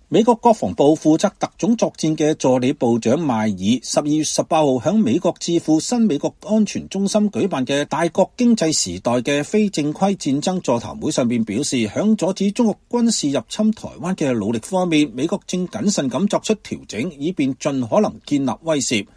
美國國防部負責特種作戰嘅助理部長邁爾12月18號喺美國智庫新美國安全中心舉辦嘅大國經濟時代嘅非正規戰爭座談會上面表示，響阻止中國軍事入侵台灣嘅努力方面，美國正謹慎咁作出調整，以便盡可能建立威懾。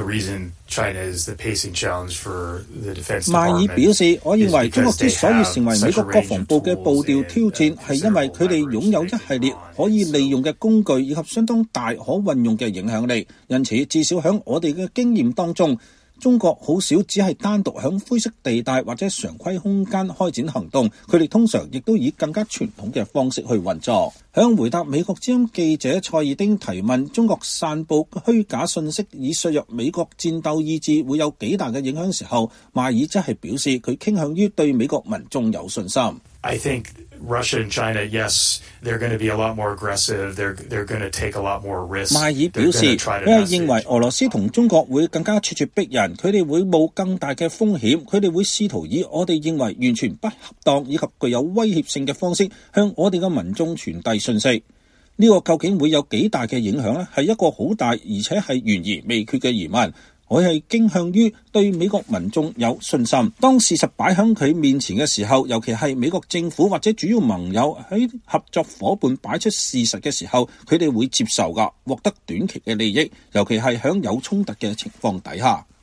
邁爾表示，我認為中國之所以成為美國國防部嘅步調挑戰，係因為佢哋擁有一系列可以利用嘅工具以及相當大可運用嘅影響力。因此，至少喺我哋嘅經驗當中，中國好少只係單獨響灰色地帶或者常規空間開展行動，佢哋通常亦都以更加傳統嘅方式去運作。響回答美國之音記者蔡爾丁提問中國散佈虛假信息以削弱美國戰鬥意志會有幾大嘅影響時候，邁爾則係表示佢傾向於對美國民眾有信心。 I think Russia and China, yes, they're going to be a lot more aggressive. They're going to take a lot more risks. 邁爾表示，佢係認為俄羅斯同中國會更加咄咄逼人，佢哋會冒更大嘅風險，佢哋會試圖以我哋認為完全不恰當以及具有威脅性嘅方式向我哋嘅民眾傳遞信息。呢個究竟會有幾大嘅影響呢？係一個好大而且係懸而未決嘅疑問。我係傾向於對美國民眾有信心。當事實擺喺佢面前嘅時候，尤其係美國政府或者主要盟友喺合作夥伴擺出事實嘅時候，佢哋會接受㗎，獲得短期嘅利益，尤其係喺有衝突嘅情況底下。